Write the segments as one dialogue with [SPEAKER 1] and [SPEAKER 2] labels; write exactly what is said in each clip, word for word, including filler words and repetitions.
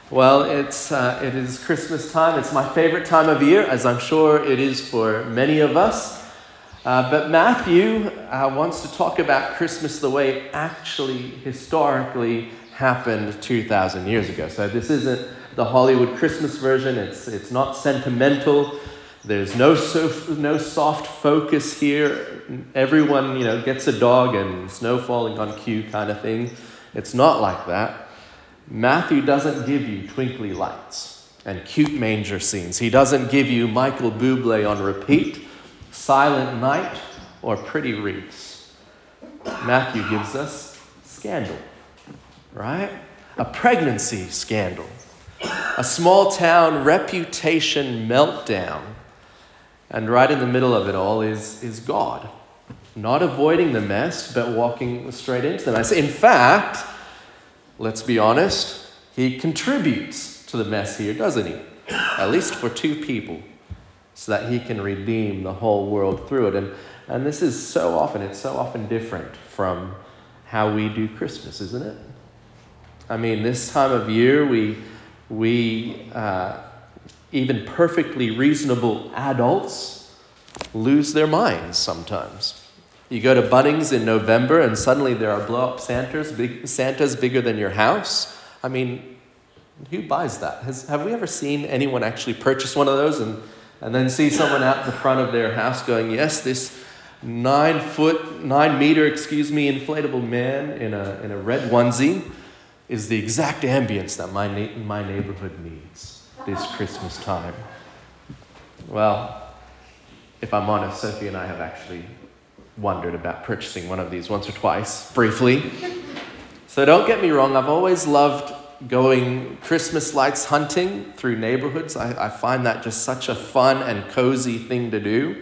[SPEAKER 1] Well, it's uh, it is Christmas time. It's my favorite time of year, as I'm sure it is for many of us. Uh, but Matthew uh, wants to talk about Christmas the way it actually, historically happened two thousand years ago. So this isn't the Hollywood Christmas version. It's it's not sentimental. There's no so, no soft focus here. Everyone, you know, gets a dog and snow falling on cue kind of thing. It's not like that. Matthew doesn't give you twinkly lights and cute manger scenes. He doesn't give you Michael Bublé on repeat, Silent Night, or pretty wreaths. Matthew gives us scandal, right? A pregnancy scandal. A small town reputation meltdown. And right in the middle of it all is, is God. Not avoiding the mess, but walking straight into the mess. In fact, let's be honest, he contributes to the mess here, doesn't he? At least for two people, so that he can redeem the whole world through it. And, and this is so often, it's so often different from how we do Christmas, isn't it? I mean, this time of year, we, we uh, even perfectly reasonable adults lose their minds sometimes. You go to Bunnings in November and suddenly there are blow-up Santas, big, Santas bigger than your house. I mean, who buys that? Has, have we ever seen anyone actually purchase one of those and, and then see someone out the front of their house going, yes, this nine foot, nine meter, excuse me, inflatable man in a in a red onesie is the exact ambience that my na- my neighborhood needs this Christmas time. Well, if I'm honest, Sophie and I have actually wondered about purchasing one of these once or twice, briefly. So don't get me wrong, I've always loved going Christmas lights hunting through neighborhoods. I, I find that just such a fun and cozy thing to do.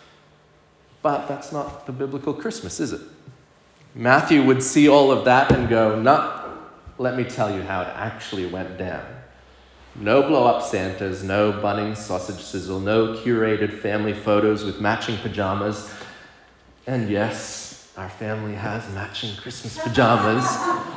[SPEAKER 1] But that's not the biblical Christmas, is it? Matthew would see all of that and go, nah, let me tell you how it actually went down. No blow-up Santas, no Bunnings sausage sizzle, no curated family photos with matching pajamas. And yes, our family has matching Christmas pajamas.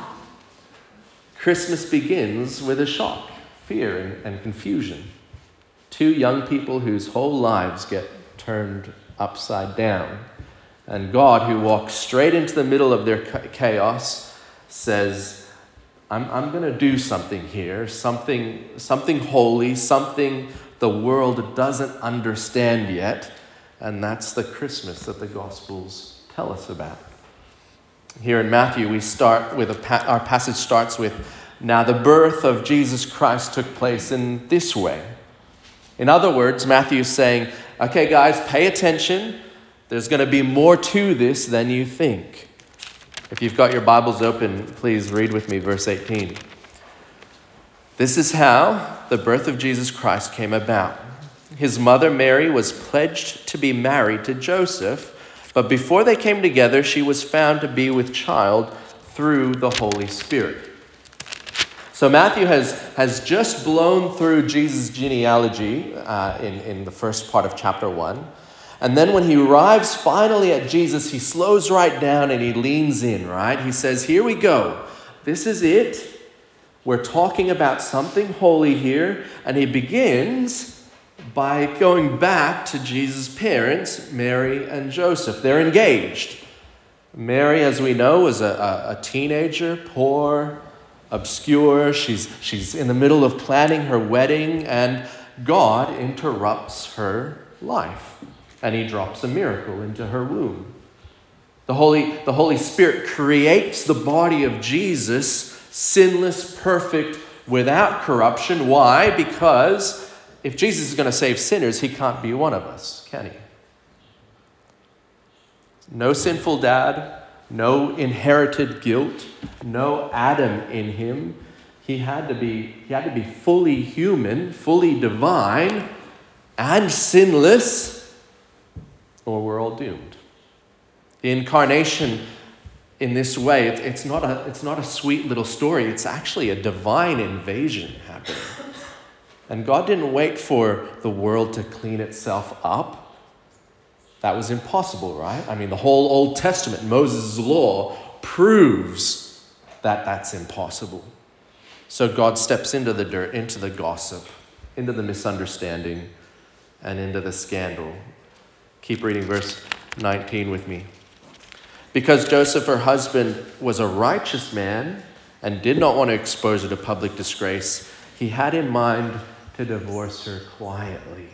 [SPEAKER 1] Christmas begins with a shock, fear, and, and confusion. Two young people whose whole lives get turned upside down. And God, who walks straight into the middle of their chaos, says, I'm, I'm going to do something here, something, something holy, something the world doesn't understand yet. And that's the Christmas that the Gospels tell us about. Here in Matthew, we start with a pa- our passage starts with, now the birth of Jesus Christ took place in this way. In other words, Matthew is saying, okay, guys, pay attention. There's going to be more to this than you think. If you've got your Bibles open, please read with me verse eighteen. This is how the birth of Jesus Christ came about. His mother Mary was pledged to be married to Joseph, but before they came together, she was found to be with child through the Holy Spirit. So Matthew has, has just blown through Jesus' genealogy uh, in, in the first part of chapter one. And then when he arrives finally at Jesus, he slows right down and he leans in, right? He says, here we go. This is it. We're talking about something holy here. And he begins by going back to Jesus' parents, Mary and Joseph. They're engaged. Mary, as we know, was a, a, a teenager, poor, obscure. She's, she's in the middle of planning her wedding, and God interrupts her life. And he drops a miracle into her womb. The Holy, the Holy Spirit creates the body of Jesus, sinless, perfect, without corruption. Why? Because if Jesus is going to save sinners, he can't be one of us, can he? No sinful dad, no inherited guilt, no Adam in him. He had to be, he had to be fully human, fully divine, and sinless, or we're all doomed. The incarnation in this way, it, it's not a, it's not a sweet little story. It's actually a divine invasion happening. And God didn't wait for the world to clean itself up. That was impossible, right? I mean, the whole Old Testament, Moses' law, proves that that's impossible. So God steps into the dirt, into the gossip, into the misunderstanding, and into the scandal. Keep reading verse nineteen with me. Because Joseph, her husband, was a righteous man and did not want to expose her to public disgrace, he had in mind to divorce her quietly.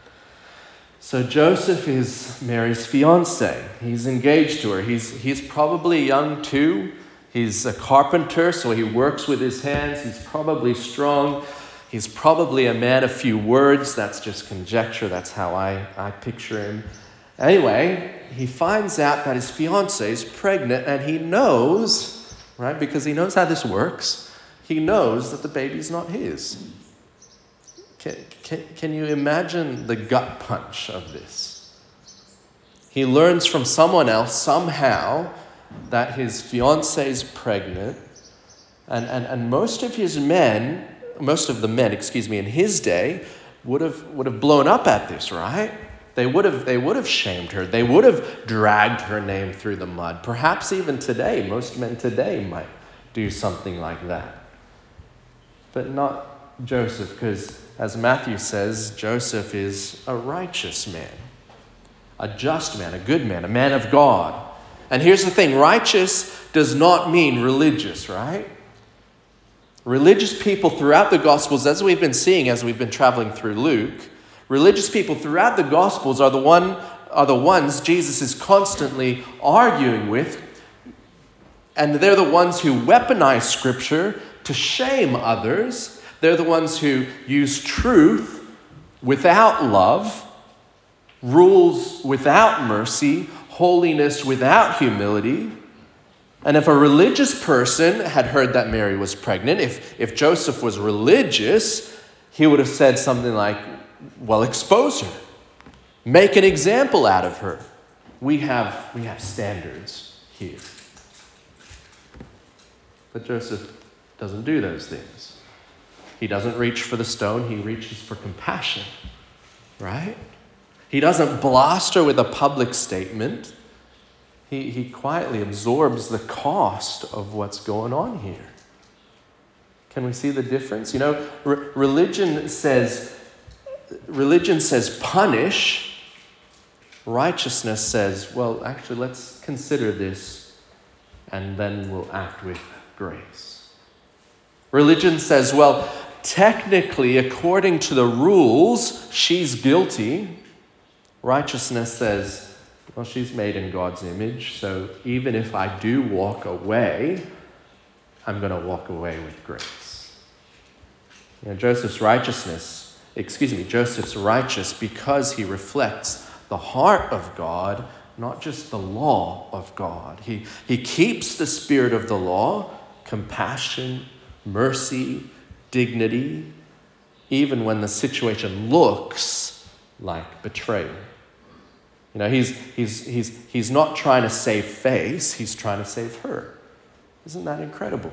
[SPEAKER 1] So Joseph is Mary's fiancé. He's engaged to her. He's, he's probably young too. He's a carpenter, so he works with his hands. He's probably strong. He's probably a man of few words. That's just conjecture. That's how I, I picture him. Anyway, he finds out that his fiancée is pregnant, and he knows, right, because he knows how this works, he knows that the baby's not his. Can, can, can you imagine the gut punch of this? He learns from someone else somehow that his fiancée is pregnant, and, and, and most of his men, most of the men, excuse me, in his day would have would have blown up at this, right? They would have they would have shamed her. They would have dragged her name through the mud. Perhaps even today, most men today might do something like that. But not Joseph, because as Matthew says, Joseph is a righteous man, a just man, a good man, a man of God. And here's the thing, righteous does not mean religious, right? Religious people throughout the Gospels, as we've been seeing as we've been traveling through Luke, religious people throughout the Gospels are the one are the ones Jesus is constantly arguing with, and they're the ones who weaponize Scripture to shame others. They're the ones who use truth without love, rules without mercy, holiness without humility. And if a religious person had heard that Mary was pregnant, if, if Joseph was religious, he would have said something like, well, expose her. Make an example out of her. We have, we have standards here. But Joseph doesn't do those things. He doesn't reach for the stone. He reaches for compassion, right? He doesn't blast her with a public statement. He, he quietly absorbs the cost of what's going on here. Can we see the difference? You know, re- religion says, religion says punish. Righteousness says, well, actually, let's consider this, and then we'll act with grace. Religion says, well, technically, according to the rules, she's guilty. Righteousness says, well, she's made in God's image, so even if I do walk away, I'm going to walk away with grace. You know, Joseph's righteousness, excuse me, Joseph's righteous because he reflects the heart of God, not just the law of God. He, he keeps the spirit of the law, compassion, mercy, dignity, even when the situation looks like betrayal. You know, he's, he's, he's, he's not trying to save face, he's trying to save her. Isn't that incredible?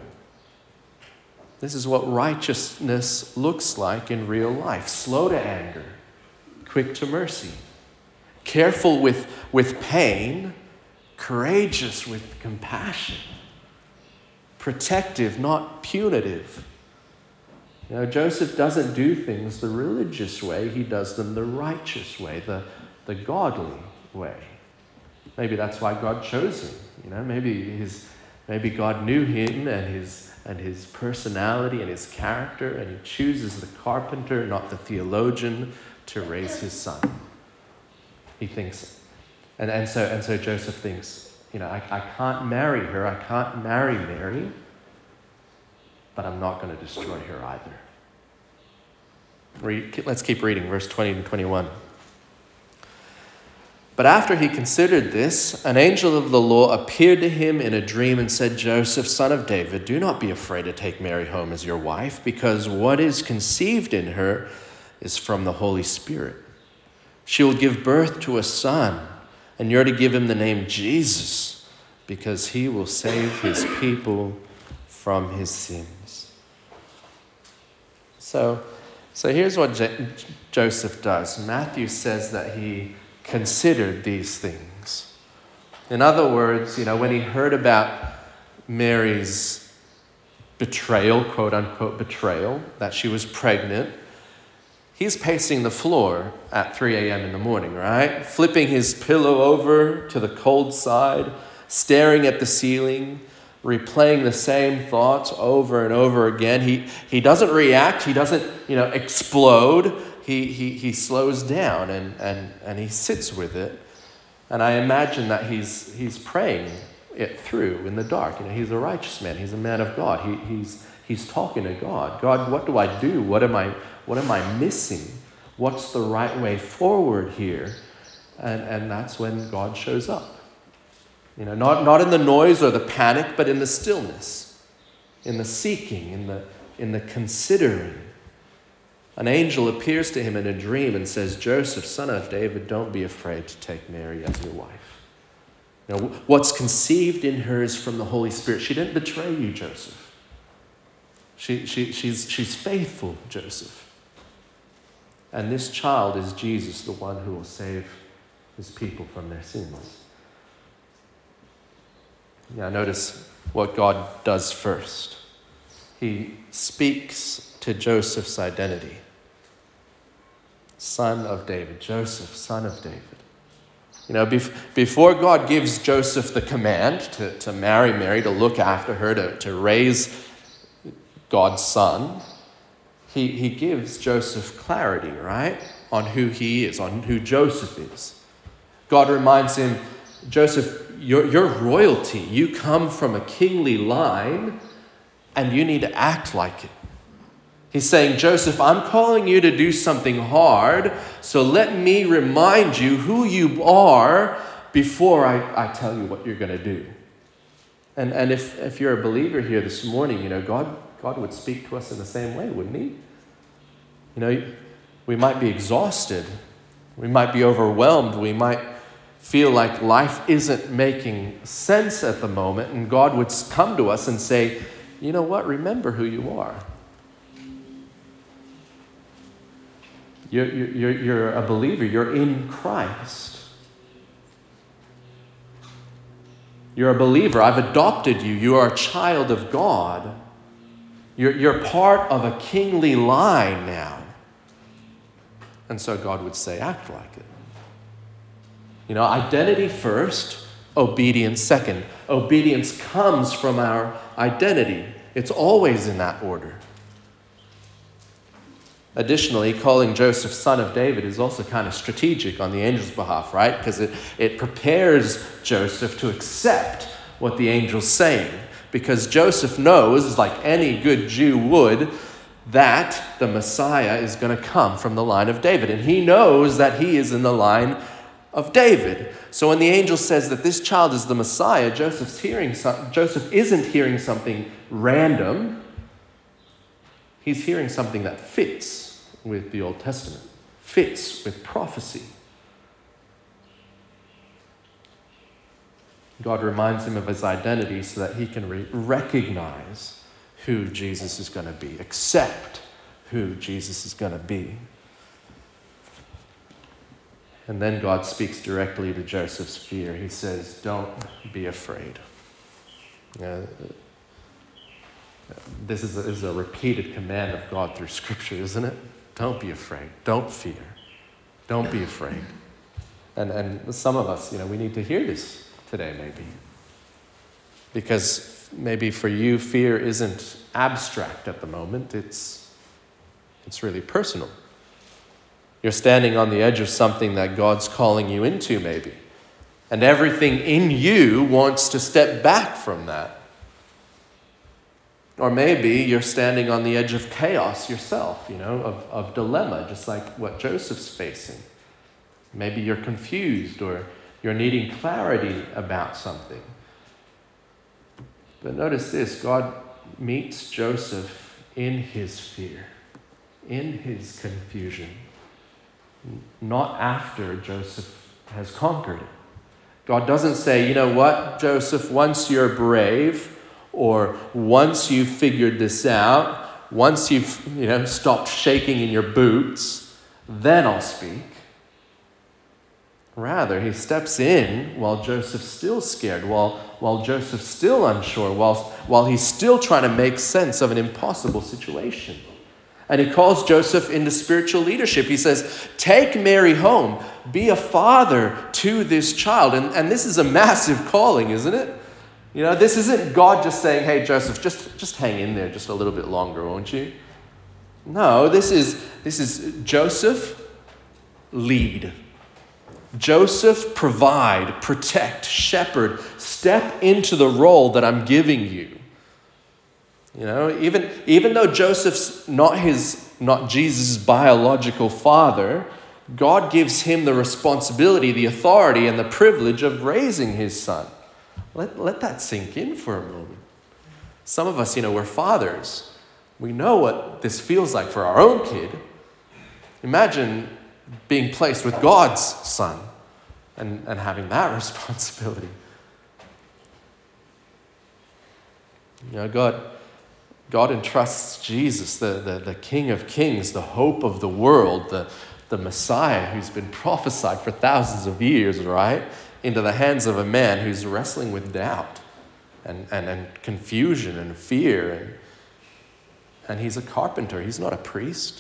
[SPEAKER 1] This is what righteousness looks like in real life. Slow to anger, quick to mercy, careful with, with pain, courageous with compassion, protective, not punitive. You know, Joseph doesn't do things the religious way, he does them the righteous way, the the godly way. Maybe that's why God chose him. You know, maybe his, maybe God knew him and his and his personality and his character, and he chooses the carpenter, not the theologian, to raise his son. He thinks, and, and so and so Joseph thinks, you know, I, I can't marry her, I can't marry Mary, but I'm not going to destroy her either. Read, let's keep reading, verse twenty and twenty-one. But after he considered this, an angel of the Lord appeared to him in a dream and said, Joseph, son of David, do not be afraid to take Mary home as your wife, because what is conceived in her is from the Holy Spirit. She will give birth to a son, and you're to give him the name Jesus, because he will save his people from his sins. So, so here's what J- Joseph does. Matthew says that he considered these things. In other words, you know, when he heard about Mary's betrayal, quote unquote betrayal, that she was pregnant. He's pacing the floor at three a.m. in the morning, right? Flipping his pillow over to the cold side, staring at the ceiling, replaying the same thoughts over and over again. He he doesn't react. He doesn't, you know, explode. He he he slows down and and and he sits with it. And I imagine that he's he's praying it through in the dark. You know, he's a righteous man. He's a man of God. He he's he's talking to God. God, what do I do? What am I what am I missing? What's the right way forward here? And and that's when God shows up. You know, not, not in the noise or the panic, but in the stillness, in the seeking, in the in the considering. An angel appears to him in a dream and says, Joseph, son of David, don't be afraid to take Mary as your wife. You know, what's conceived in her is from the Holy Spirit. She didn't betray you, Joseph. She, she, she's, she's faithful, Joseph. And this child is Jesus, the one who will save his people from their sins. Now notice what God does first. He speaks to Joseph's identity. Son of David. Joseph, son of David. You know, bef- before God gives Joseph the command to, to marry Mary, to look after her, to, to raise God's son, he, he gives Joseph clarity, right? On who he is, on who Joseph is. God reminds him, Joseph, You're, you're royalty. You come from a kingly line, and you need to act like it. He's saying, Joseph, I'm calling you to do something hard, so let me remind you who you are before I, I tell you what you're going to do. And, and if, if you're a believer here this morning, you know, God, God would speak to us in the same way, wouldn't he? You know, we might be exhausted. We might be overwhelmed. We might feel like life isn't making sense at the moment, and God would come to us and say, you know what, remember who you are. You're, you're, you're a believer. You're in Christ. You're a believer. I've adopted you. You are a child of God. You're, you're part of a kingly line now. And so God would say, act like it. You know, identity first, obedience second. Obedience comes from our identity. It's always in that order. Additionally, calling Joseph son of David is also kind of strategic on the angel's behalf, right? Because it, it prepares Joseph to accept what the angel's saying. Because Joseph knows, like any good Jew would, that the Messiah is going to come from the line of David. And he knows that he is in the line of David. So when the angel says that this child is the Messiah, Joseph's hearing some, Joseph isn't hearing something random. He's hearing something that fits with the Old Testament, fits with prophecy. God reminds him of his identity so that he can re- recognize who Jesus is going to be, accept who Jesus is going to be. And then God speaks directly to Joseph's fear. He says, don't be afraid. Uh, this is, a, this is a repeated command of God through Scripture, isn't it? Don't be afraid. Don't fear. Don't be afraid. And, and some of us, you know, we need to hear this today maybe. Because maybe for you, fear isn't abstract at the moment. It's, it's really personal. You're standing on the edge of something that God's calling you into, maybe. And everything in you wants to step back from that. Or maybe you're standing on the edge of chaos yourself, you know, of, of dilemma, just like what Joseph's facing. Maybe you're confused or you're needing clarity about something. But notice this, God meets Joseph in his fear, in his confusion. Not after Joseph has conquered it. God doesn't say, you know what, Joseph, once you're brave, or once you've figured this out, once you've, you know, stopped shaking in your boots, then I'll speak. Rather, he steps in while Joseph's still scared, while, while Joseph's still unsure, while, while he's still trying to make sense of an impossible situation. And he calls Joseph into spiritual leadership. He says, take Mary home, be a father to this child. And, and this is a massive calling, isn't it? You know, this isn't God just saying, hey, Joseph, just, just hang in there just a little bit longer, won't you? No, this is, this is Joseph, lead. Joseph, provide, protect, shepherd, step into the role that I'm giving you. You know, even, even though Joseph's not his, not Jesus' biological father, God gives him the responsibility, the authority, and the privilege of raising his son. Let, let that sink in for a moment. Some of us, you know, we're fathers. We know what this feels like for our own kid. Imagine being placed with God's son and, and having that responsibility. You know, God... God entrusts Jesus, the, the, the King of Kings, the hope of the world, the, the Messiah who's been prophesied for thousands of years, right, into the hands of a man who's wrestling with doubt and, and, and confusion and fear. And, and he's a carpenter. He's not a priest.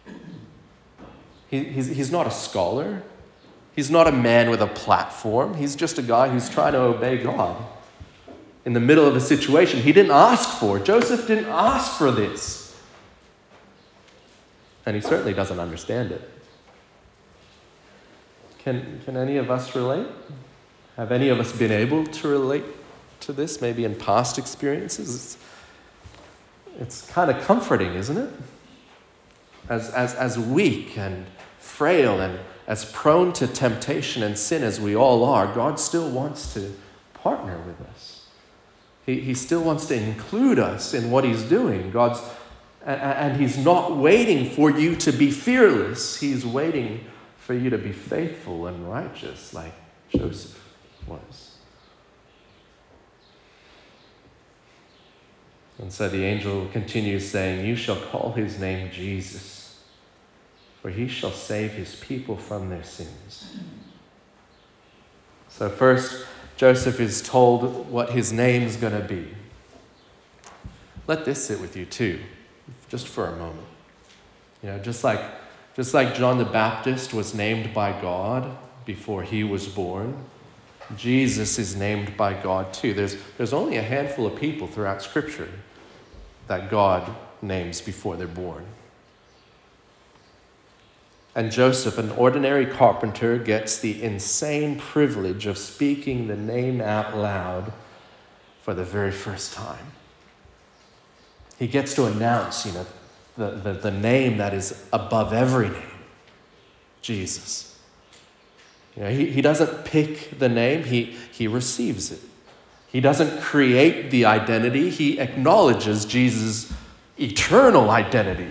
[SPEAKER 1] He, he's, he's not a scholar. He's not a man with a platform. He's just a guy who's trying to obey God. In the middle of a situation he didn't ask for. Joseph didn't ask for this. And he certainly doesn't understand it. Can, can any of us relate? Have any of us been able to relate to this, maybe in past experiences? It's, it's kind of comforting, isn't it? As, as, as weak and frail and as prone to temptation and sin as we all are, God still wants to partner with us. He, he still wants to include us in what he's doing. God's, and, and he's not waiting for you to be fearless. He's waiting for you to be faithful and righteous like Joseph was. And so the angel continues saying, you shall call his name Jesus, for he shall save his people from their sins. So first, Joseph is told what his name's going to be. Let this sit with you too, just for a moment. You know, just like, just like John the Baptist was named by God before he was born, Jesus is named by God too. There's, there's only a handful of people throughout Scripture that God names before they're born. And Joseph, an ordinary carpenter, gets the insane privilege of speaking the name out loud for the very first time. He gets to announce, you know, the, the, the name that is above every name, Jesus. You know, he, he doesn't pick the name, he, he receives it. He doesn't create the identity, he acknowledges Jesus' eternal identity.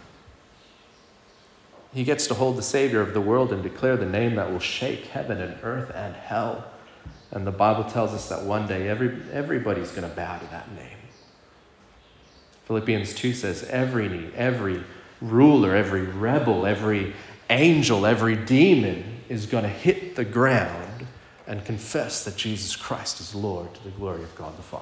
[SPEAKER 1] He gets to hold the Savior of the world and declare the name that will shake heaven and earth and hell. And the Bible tells us that one day every, everybody's going to bow to that name. Philippians two says every knee, every ruler, every rebel, every angel, every demon is going to hit the ground and confess that Jesus Christ is Lord to the glory of God the Father.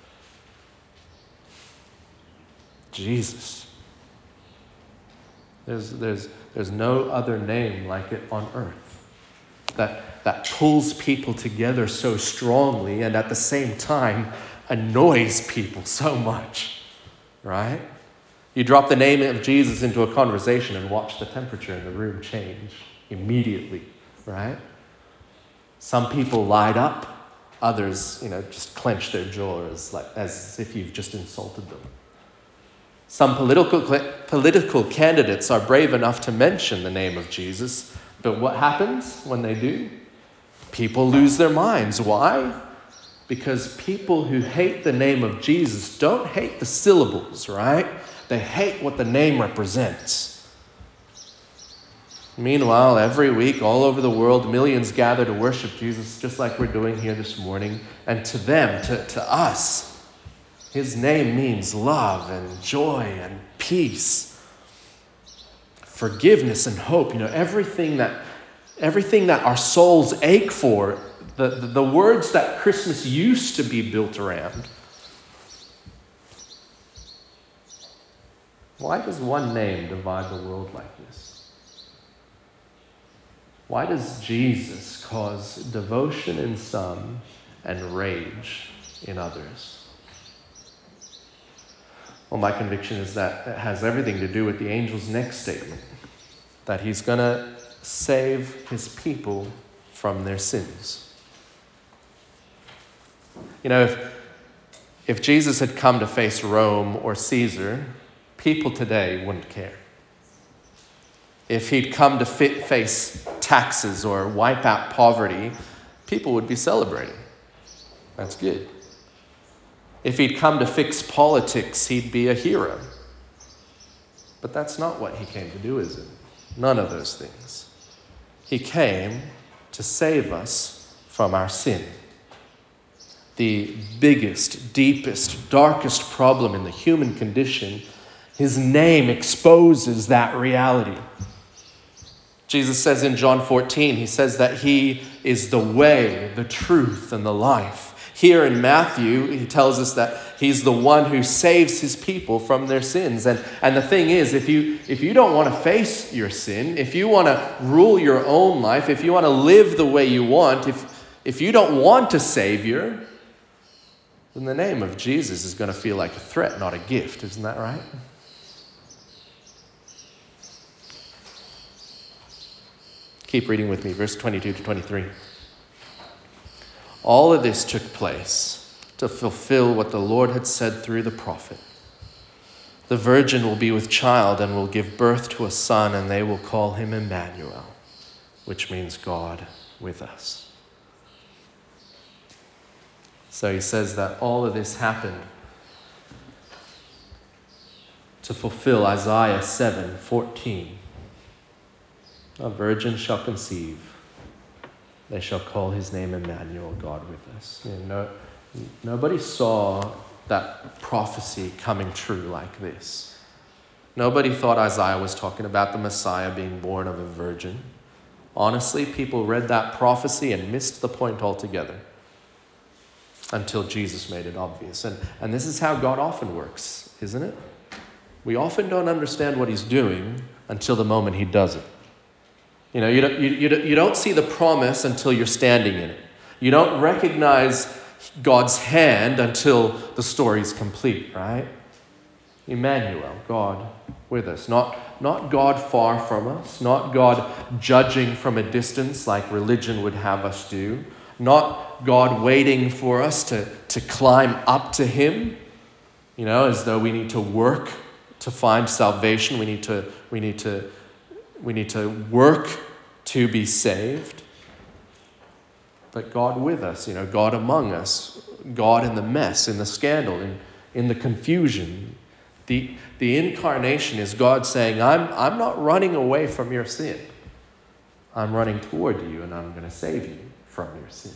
[SPEAKER 1] Jesus. There's, there's, there's no other name like it on earth that, that pulls people together so strongly and at the same time annoys people so much, right? You drop the name of Jesus into a conversation and watch the temperature in the room change immediately, right? Some people light up, others, you know, just clench their jaws like as if you've just insulted them. Some political political candidates are brave enough to mention the name of Jesus, but what happens when they do? People lose their minds. Why? Because people who hate the name of Jesus don't hate the syllables, right? They hate what the name represents. Meanwhile, every week, all over the world, millions gather to worship Jesus, just like we're doing here this morning. And to them, to, to us, his name means love and joy and peace, forgiveness and hope. You know, everything that everything that our souls ache for, the, the, the words that Christmas used to be built around. Why does one name divide the world like this? Why does Jesus cause devotion in some and rage in others? Well, my conviction is that it has everything to do with the angel's next statement, that he's going to save his people from their sins. You know, if, if Jesus had come to face Rome or Caesar, people today wouldn't care. If he'd come to fit, face taxes or wipe out poverty, people would be celebrating. That's good. If he'd come to fix politics, he'd be a hero. But that's not what he came to do, is it? None of those things. He came to save us from our sin. The biggest, deepest, darkest problem in the human condition, his name exposes that reality. Jesus says in John fourteen, he says that he is the way, the truth, and the life. Here in Matthew, he tells us that he's the one who saves his people from their sins. And, and the thing is, if you, if you don't want to face your sin, if you want to rule your own life, if you want to live the way you want, if, if you don't want a Savior, then the name of Jesus is going to feel like a threat, not a gift. Isn't that right? Keep reading with me, verse twenty-two to twenty-three. All of this took place to fulfill what the Lord had said through the prophet. The virgin will be with child and will give birth to a son, and they will call him Emmanuel, which means God with us. So he says that all of this happened to fulfill Isaiah seven fourteen. A virgin shall conceive. They shall call his name Emmanuel, God with us. You know, no, nobody saw that prophecy coming true like this. Nobody thought Isaiah was talking about the Messiah being born of a virgin. Honestly, people read that prophecy and missed the point altogether until Jesus made it obvious. And, and this is how God often works, isn't it? We often don't understand what he's doing until the moment he does it. You know, you don't, you, you, you don't see the promise until you're standing in it. You don't recognize God's hand until the story's complete, right? Emmanuel, God with us. Not, not God far from us. Not God judging from a distance like religion would have us do. Not God waiting for us to, to climb up to him, you know, as though we need to work to find salvation. We need to, we need to We need to work to be saved. But God with us, you know, God among us, God in the mess, in the scandal, in, in the confusion. The, the incarnation is God saying, I'm, I'm not running away from your sin. I'm running toward you, and I'm going to save you from your sin.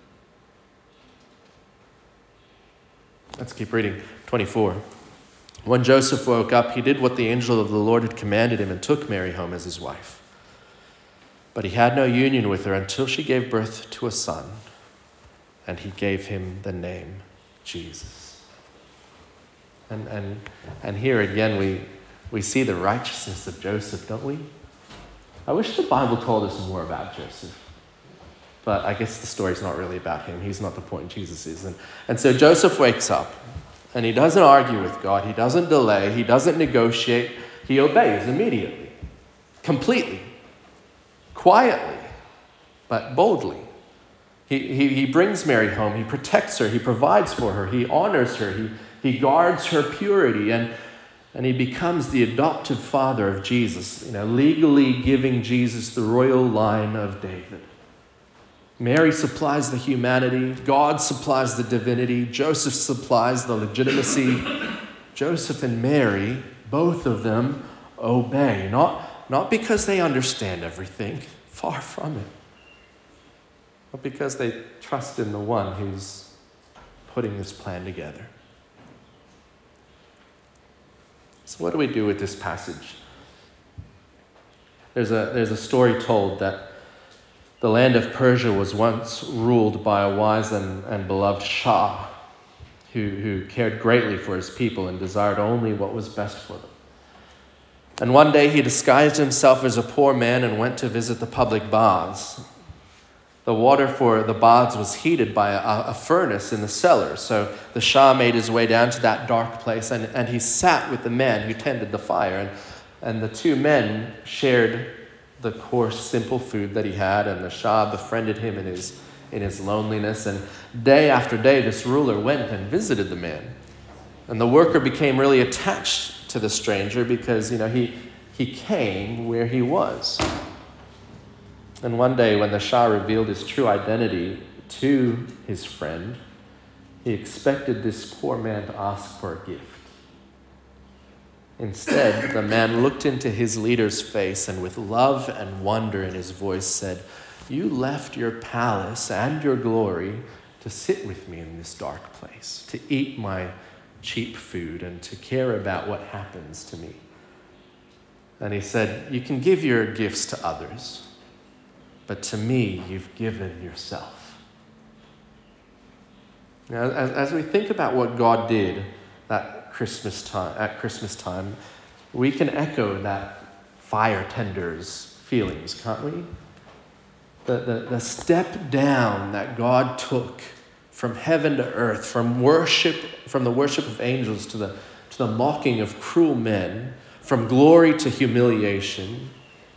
[SPEAKER 1] Let's keep reading. twenty-four. When Joseph woke up, he did what the angel of the Lord had commanded him and took Mary home as his wife. But he had no union with her until she gave birth to a son, and he gave him the name Jesus. And and and here again we we see the righteousness of Joseph, don't we? I wish the Bible told us more about Joseph. But I guess the story's not really about him. He's not the point, Jesus is. And, and so Joseph wakes up. And he doesn't argue with God. He doesn't delay. He doesn't negotiate. He obeys immediately, completely, quietly, but boldly. He, he, he brings Mary home. He protects her. He provides for her. He honors her. He, he guards her purity. And, and he becomes the adoptive father of Jesus, you know, legally giving Jesus the royal line of David. Mary supplies the humanity. God supplies the divinity. Joseph supplies the legitimacy. Joseph and Mary, both of them, obey. Not, not because they understand everything. Far from it. But because they trust in the one who's putting this plan together. So what do we do with this passage? There's a, there's a story told that the land of Persia was once ruled by a wise and, and beloved Shah who, who cared greatly for his people and desired only what was best for them. And one day he disguised himself as a poor man and went to visit the public baths. The water for the baths was heated by a, a furnace in the cellar, so the Shah made his way down to that dark place, and, and he sat with the man who tended the fire, and, and the two men shared the coarse, simple food that he had, and the Shah befriended him in his, in his loneliness, and day after day this ruler went and visited the man. And the worker became really attached to the stranger because, you know, he, he came where he was. And one day when the Shah revealed his true identity to his friend, he expected this poor man to ask for a gift. Instead, the man looked into his leader's face and with love and wonder in his voice said, "You left your palace and your glory to sit with me in this dark place, to eat my cheap food and to care about what happens to me." And he said, "You can give your gifts to others, but to me, you've given yourself." Now, as, as we think about what God did that Christmas time, at Christmas time, we can echo that fire tender's feelings, can't we? The, the, the step down that God took from heaven to earth, from worship, from the worship of angels to the, to the mocking of cruel men, from glory to humiliation.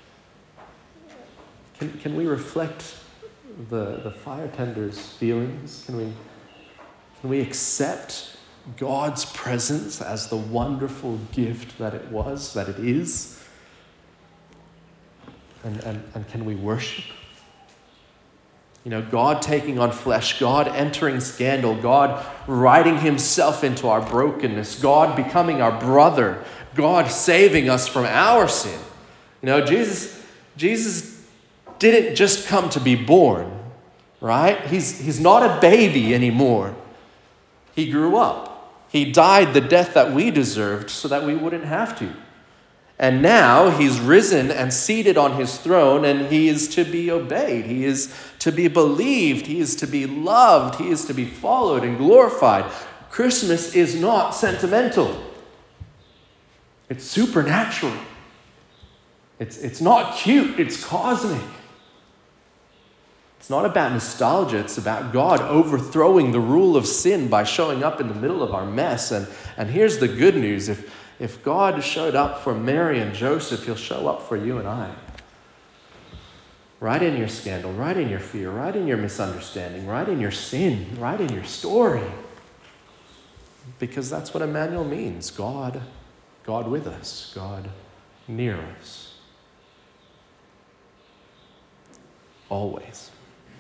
[SPEAKER 1] Can, can we reflect the, the fire tender's feelings? Can we, can we accept God's presence as the wonderful gift that it was, that it is? And, and, and can we worship? You know, God taking on flesh, God entering scandal, God writing himself into our brokenness, God becoming our brother, God saving us from our sin. You know, Jesus, Jesus didn't just come to be born, right? He's, he's not a baby anymore. He grew up. He died the death that we deserved so that we wouldn't have to. And now he's risen and seated on his throne, and he is to be obeyed. He is to be believed. He is to be loved. He is to be followed and glorified. Christmas is not sentimental. It's supernatural. It's, it's not cute. It's cosmic. It's not about nostalgia. It's about God overthrowing the rule of sin by showing up in the middle of our mess. And, and here's the good news. If If God showed up for Mary and Joseph, he'll show up for you and I. Right in your scandal, right in your fear, right in your misunderstanding, right in your sin, right in your story. Because that's what Emmanuel means. God, God with us, God near us. Always.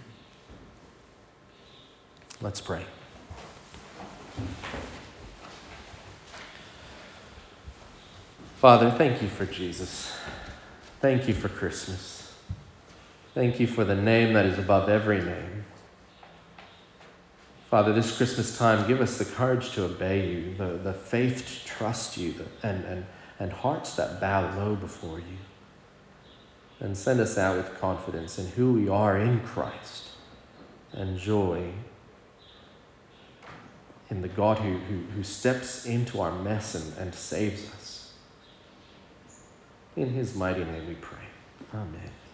[SPEAKER 1] Let's pray. Father, thank you for Jesus. Thank you for Christmas. Thank you for the name that is above every name. Father, this Christmas time, give us the courage to obey you, the, the faith to trust you, the, and, and, and hearts that bow low before you. And send us out with confidence in who we are in Christ and joy in the God who, who, who steps into our mess and, and saves us. In his mighty name we pray. Amen.